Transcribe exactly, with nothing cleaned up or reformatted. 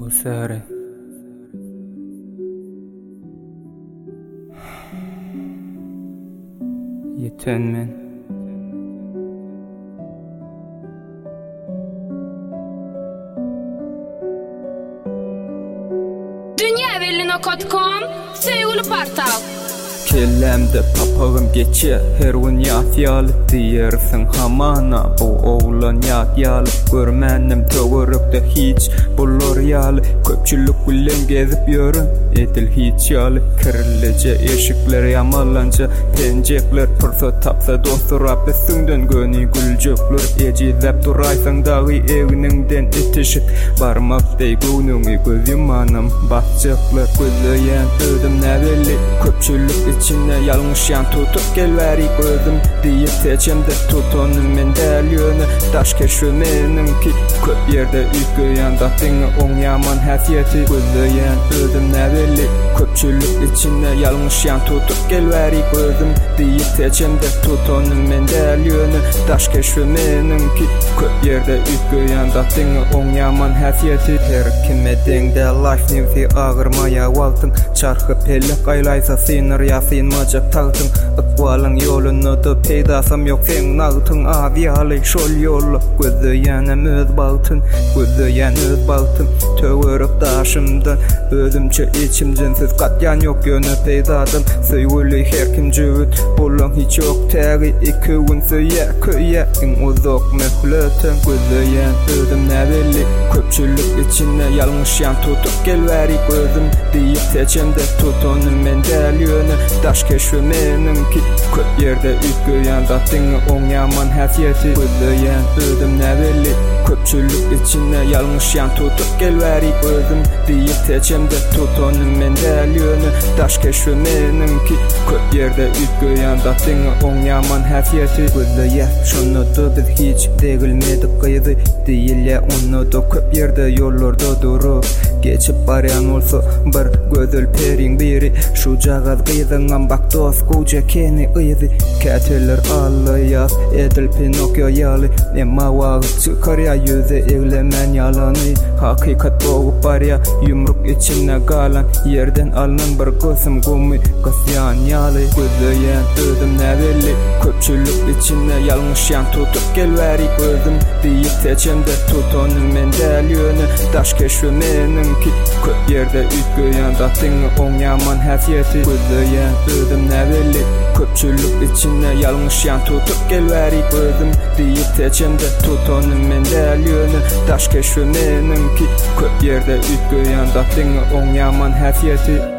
Kawsare Yeten men Dünya evvelin o kotkom Sevgili partav Kellemde papağım geçe her gün yatyalı diyersin hamana bu oğlan yatyalı görmendim tögörükde hiç bulur yalı köpçülük bilen gezip yörün edil hiç yalı kirlice eşikler yamalanca pencekler pırsa tapsa dostur abdesinden gönü gülcükler ecizep duraysan dağı evininden itişik barmak dey gününü gözüm anım bahçekler gözleyen ödüm nebelli köpçülük içine yalmışyan tutup gelveri gözüm diye seçimde tutonum men del yönü taş keşmenin ki köp yerde üküyen dahtını on yaman hasiyeti gözleyen ödüm nebelli köpçülük içine yalmışyan tutup gelveri gözüm diye seçimde tutonum men del yönü taş keşmenin ki köp yerde üküyen dahtını on yaman hasiyeti her kime dengde life newsi ağırmaya valtın çarkı pelle qaylaysa sinir yasin macak tağtın ıkvalın yolunu da peydasam yok sen nağtın aviyalı şol yolu gözleyenem öz baltın gözleyen öz baltın tögörük daşımdan özümçe içimcinsiz katyan yok yönü peydadım söylü her kim cüvüt bulan hiç yok teri iki gün söye köye in uzak mehlötün gözleyen özüm nebelli köpçülük içine yalmışyan tutup gelveri gözüm deyip seçimde tutonum men del yönü taş keşmenin ki köp yerde üküyen dahtını on yaman hasiyeti gözleyen ödüm nebelli köpçülük içine yalmışyan tutup gelveri gözüm deyip seçimde tutonum men del yönü taş keşmenin ki köp yerde üküyen dahtını on yaman hasiyeti gözleyen şunu da biz hiç değilmedik kıydı değil ya onu da köp yerde yollarda durup geçip barayan olsa bir gözül perin biri şu cagaz gıydıngam bak dost koca keni ıydı kateler allayaz edil Pinokyo yalı emma vağız çıkar ya yüze evlemen yalanı hakikat boğup var ya yumruk içine galan yerden alınan bir gözüm gumi kasyan yalı gözleyen ödüm nebelli köpçülük içine yalmışyan tutup gelveri gözüm deyip seçimde tutonum men del yönü taş keşmenin ki köp yerde üküyen dahtını on yaman hasiyeti gözleyen ödüm nebelli köpçülük içine yalmışyan tutup gelveri gözüm deyip seçimde tutonum men del yönü taş keşmenin ki köp yerde üküyen dahtını on yaman hasiyeti